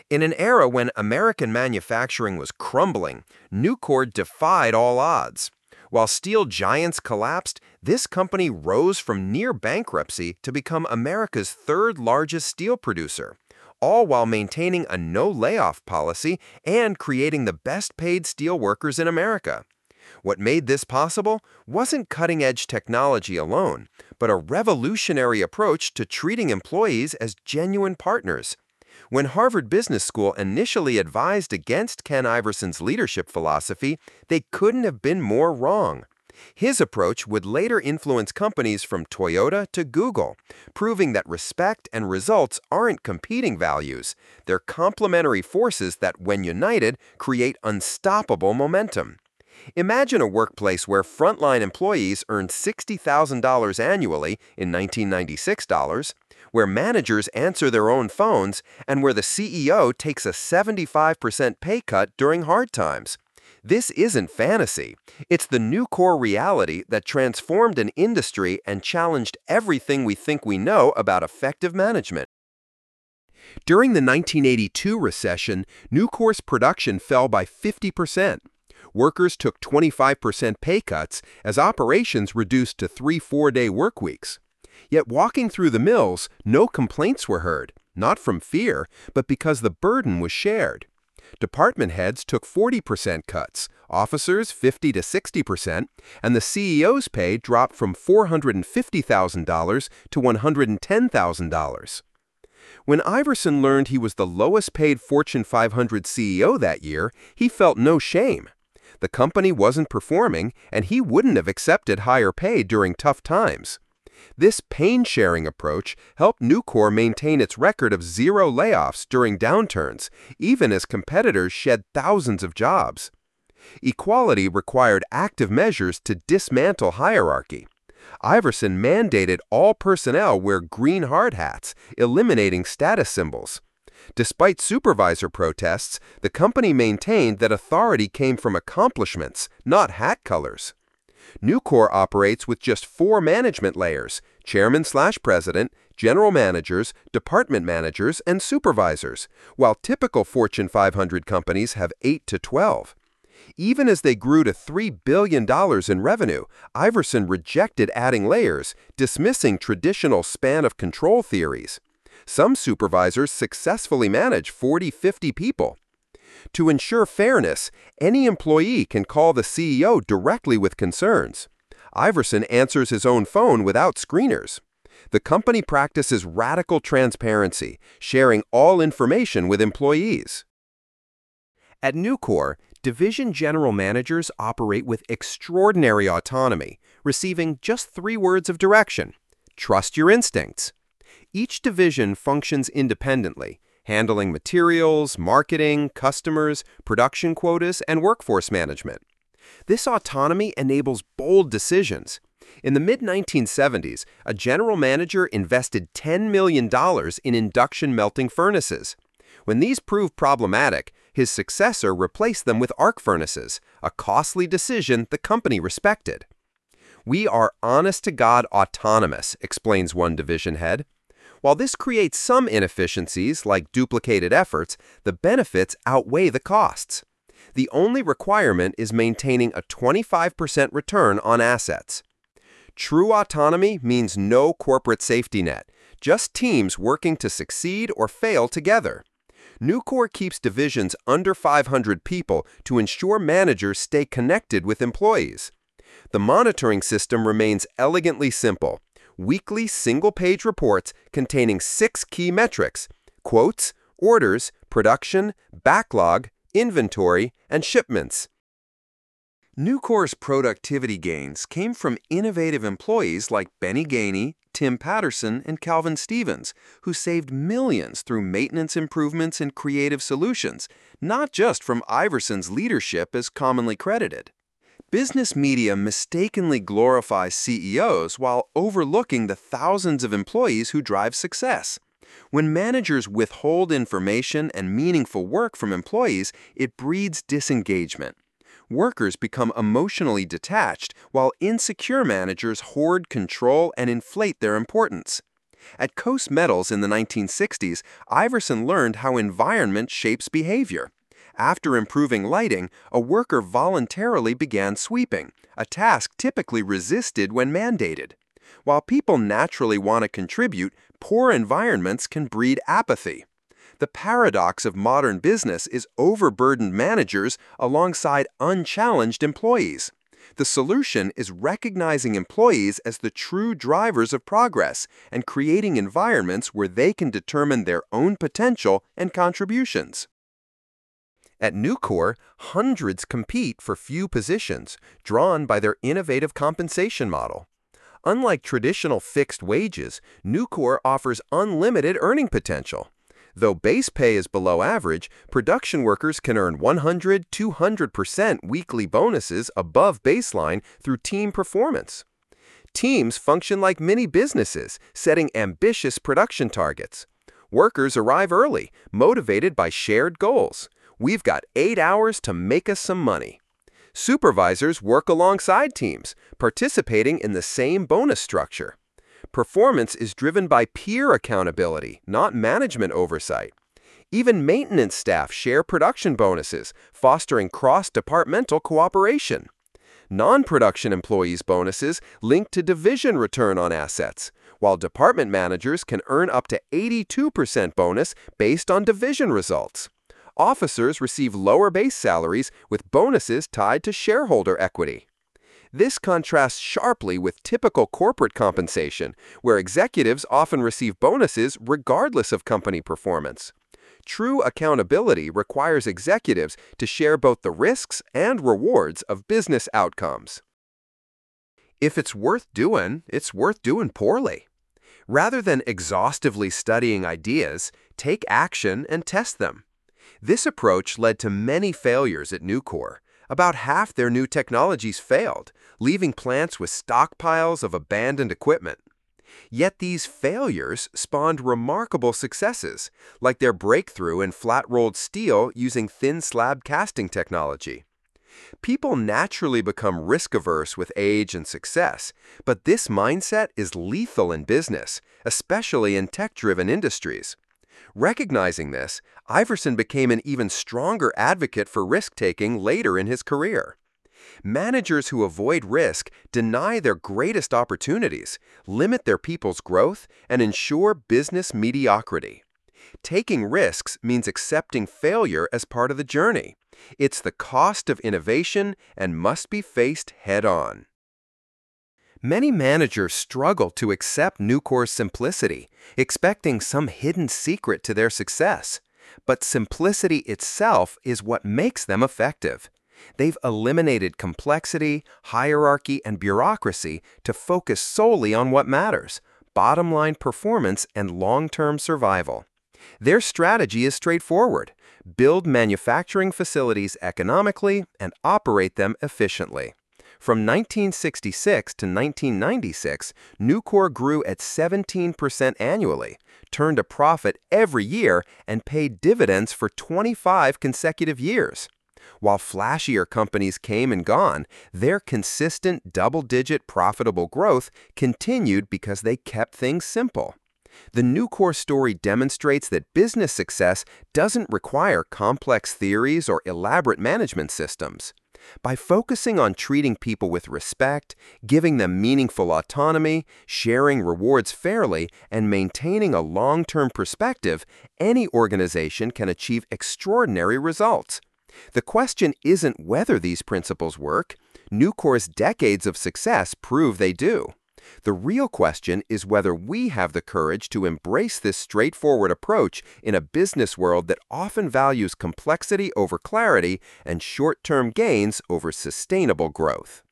In an era when American manufacturing was crumbling, Nucor defied all odds. While steel giants collapsed, this company rose from near bankruptcy to become America's third largest steel producer, all while maintaining a no-layoff policy and creating the best-paid steelworkers in America. What made this possible wasn't cutting-edge technology alone, but a revolutionary approach to treating employees as genuine partners. When Harvard Business School initially advised against Ken Iverson's leadership philosophy, they couldn't have been more wrong. His approach would later influence companies from Toyota to Google, proving that respect and results aren't competing values. They're complementary forces that, when united, create unstoppable momentum. Imagine a workplace where frontline employees earn $60,000 annually in 1996 dollars, where managers answer their own phones, and where the CEO takes a 75% pay cut during hard times. This isn't fantasy. It's the Nucor reality that transformed an industry and challenged everything we think we know about effective management. During the 1982 recession, Nucor's production fell by 50%. Workers took 25% pay cuts as operations reduced to 3-4-day work weeks. Yet walking through the mills, no complaints were heard, not from fear, but because the burden was shared. Department heads took 40% cuts, officers 50 to 60%, and the CEO's pay dropped from $450,000 to $110,000. When Iverson learned he was the lowest-paid Fortune 500 CEO that year, he felt no shame. The company wasn't performing, and he wouldn't have accepted higher pay during tough times. This pain-sharing approach helped Nucor maintain its record of zero layoffs during downturns, even as competitors shed thousands of jobs. Equality required active measures to dismantle hierarchy. Iverson mandated all personnel wear green hard hats, eliminating status symbols. Despite supervisor protests, the company maintained that authority came from accomplishments, not hat colors. Nucor operates with just 4 management layers: chairman/president, general managers, department managers, and supervisors, while typical Fortune 500 companies have 8 to 12. Even as they grew to $3 billion in revenue, Iverson rejected adding layers, dismissing traditional span of control theories. Some supervisors successfully manage 40-50 people. To ensure fairness, any employee can call the CEO directly with concerns. Iverson answers his own phone without screeners. The company practices radical transparency, sharing all information with employees. At Nucor, division general managers operate with extraordinary autonomy, receiving just 3 words of direction: trust your instincts. Each division functions independently, handling materials, marketing, customers, production quotas, and workforce management. This autonomy enables bold decisions. In the mid-1970s, a general manager invested $10 million in induction melting furnaces. When these proved problematic, his successor replaced them with arc furnaces, a costly decision the company respected. "We are honest-to-God autonomous," explains one division head. While this creates some inefficiencies, like duplicated efforts, the benefits outweigh the costs. The only requirement is maintaining a 25% return on assets. True autonomy means no corporate safety net, just teams working to succeed or fail together. Nucor keeps divisions under 500 people to ensure managers stay connected with employees. The monitoring system remains elegantly simple: weekly single-page reports containing 6 key metrics: quotes, orders, production, backlog, inventory, and shipments. Nucor's productivity gains came from innovative employees like Benny Gainey, Tim Patterson, and Calvin Stevens, who saved millions through maintenance improvements and creative solutions, not just from Iverson's leadership as commonly credited. Business media mistakenly glorifies CEOs while overlooking the thousands of employees who drive success. When managers withhold information and meaningful work from employees, it breeds disengagement. Workers become emotionally detached, while insecure managers hoard control and inflate their importance. At Coast Metals in the 1960s, Iverson learned how environment shapes behavior. After improving lighting, a worker voluntarily began sweeping, a task typically resisted when mandated. While people naturally want to contribute, poor environments can breed apathy. The paradox of modern business is overburdened managers alongside unchallenged employees. The solution is recognizing employees as the true drivers of progress and creating environments where they can determine their own potential and contributions. At Nucor, hundreds compete for few positions, drawn by their innovative compensation model. Unlike traditional fixed wages, Nucor offers unlimited earning potential. Though base pay is below average, production workers can earn 100–200% weekly bonuses above baseline through team performance. Teams function like mini businesses, setting ambitious production targets. Workers arrive early, motivated by shared goals. We've got 8 hours to make us some money. Supervisors work alongside teams, participating in the same bonus structure. Performance is driven by peer accountability, not management oversight. Even maintenance staff share production bonuses, fostering cross-departmental cooperation. Non-production employees' bonuses link to division return on assets, while department managers can earn up to 82% bonus based on division results. Officers receive lower base salaries with bonuses tied to shareholder equity. This contrasts sharply with typical corporate compensation, where executives often receive bonuses regardless of company performance. True accountability requires executives to share both the risks and rewards of business outcomes. If it's worth doing poorly. Rather than exhaustively studying ideas, take action and test them. This approach led to many failures at Nucor. About half their new technologies failed, leaving plants with stockpiles of abandoned equipment. Yet these failures spawned remarkable successes, like their breakthrough in flat-rolled steel using thin slab casting technology. People naturally become risk-averse with age and success, but this mindset is lethal in business, especially in tech-driven industries. Recognizing this, Iverson became an even stronger advocate for risk-taking later in his career. Managers who avoid risk deny their greatest opportunities, limit their people's growth, and ensure business mediocrity. Taking risks means accepting failure as part of the journey. It's the cost of innovation and must be faced head-on. Many managers struggle to accept Nucor's simplicity, expecting some hidden secret to their success. But simplicity itself is what makes them effective. They've eliminated complexity, hierarchy, and bureaucracy to focus solely on what matters: bottom-line performance and long-term survival. Their strategy is straightforward: build manufacturing facilities economically and operate them efficiently. From 1966 to 1996, Nucor grew at 17% annually, turned a profit every year, and paid dividends for 25 consecutive years. While flashier companies came and gone, their consistent double-digit profitable growth continued because they kept things simple. The Nucor story demonstrates that business success doesn't require complex theories or elaborate management systems. By focusing on treating people with respect, giving them meaningful autonomy, sharing rewards fairly, and maintaining a long-term perspective, any organization can achieve extraordinary results. The question isn't whether these principles work. Nucor's decades of success prove they do. The real question is whether we have the courage to embrace this straightforward approach in a business world that often values complexity over clarity and short-term gains over sustainable growth.